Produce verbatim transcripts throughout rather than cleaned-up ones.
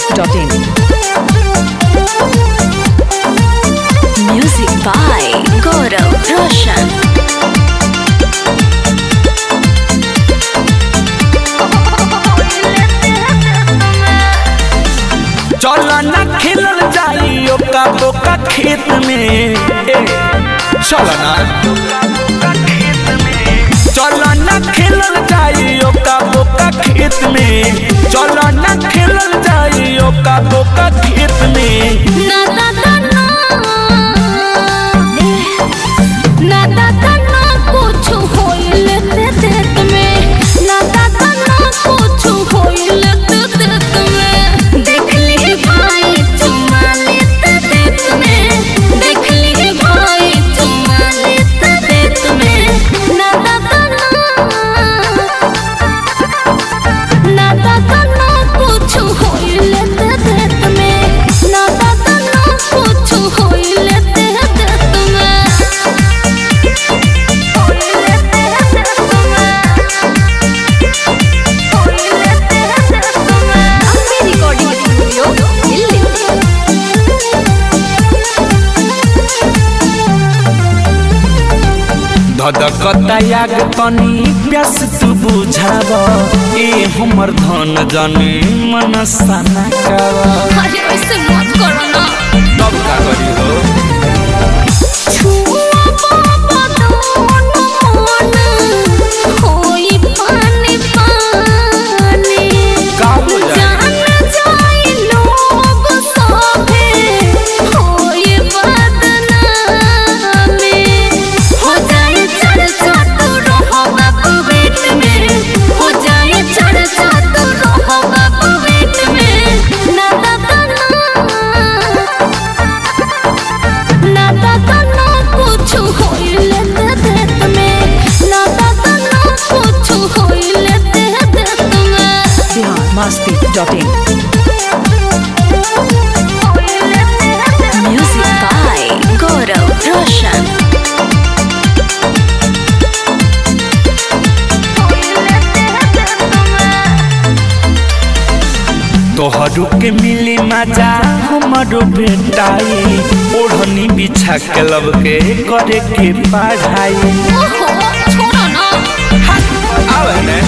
dot in. Music by Gaurav Roshan. चला ना खेलल जाई ओका बोका खेत में, चला ना चला ना खेलल जाई ओका बोका खेत में, चला ना खेलल जाई ओका बोका खेत में। ना दादा ना ना दादा ना कुछ होइल ते देत में, ना दादा ना कुछ होइल ते देत में। देख ली भाई चुमा लेते देत में, देख ली भाई चुमा लेते देत में। ना दादा ना ना दादा ना कुछ होइल ते देत में, ना दादा ना कुछ होइल ते देत में। होइल ते देत में, होइल ते देत में। अपनी रिकॉर्डिंग स्टूडियो दिल्ली। धधकता याग तनी प्यास तू बुझाव, ए हमर धन जानी मन सना कावा। अरे ऐसे मत करो ना। तब का करी हो छुआ बाबा दोनों मन होई पानी पानी। का हो जाए जान जाए लोग सभे होई बदनामी। हो जाए चर्चा तो रहो बाबू बेट में, हो जाए चर्चा तो रहो बाबू बेट में। ना दादा ना ना दादा ना कुछ होइल ते देत में, ना दादा ना कुछ होइल ते देत में। Bihar Masti dot in. Music by Gaurav Roshan. तोहरू के मिली मजा हमारो भेटाई, ओढ़नी बिछा के लब के करे के पढ़ाई। ओहो छोड़ो ना। आवे ने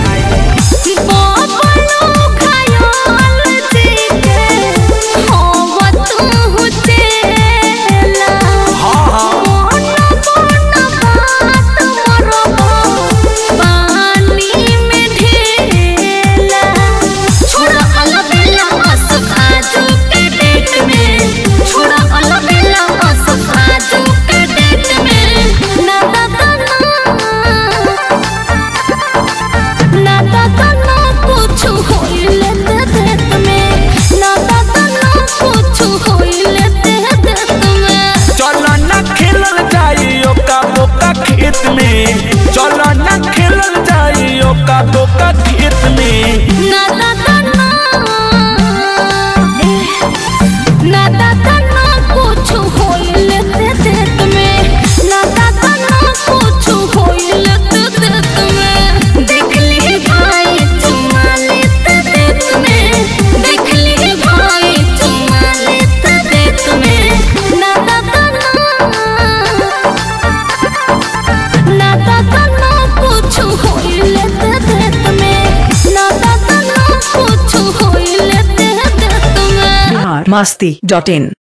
बाबा लोग खयाल देखे हो तू चेला। हाँ हाँ मोना मोना बात मरबो पानी में ढेला। छोड़ा अलबेला बस आजू के डेट में, छोड़ा अलबेला बस आजू के डेट में। ना दादा ना ना दादा ना कुछ होइल ते देत में, ना दादा ना कुछ होइल ते देत में। चला ना खेलल जाई ओका बोका खेत में, चला ना खेलल जाई ओका बोका खेत में। ना दादा ना ना दादा ना कुछ होइल ते देत में, ना दादा ना कुछ होइल ते देत में। देख ली भाई चुमा लेते देत में, देख ली भाई चुमा लेते देत में। ना दादा ना ना दादा ना कुछ होइल ते देत में, ना दादा ना कुछ होइल ते देत में। Bihar Masti dot in.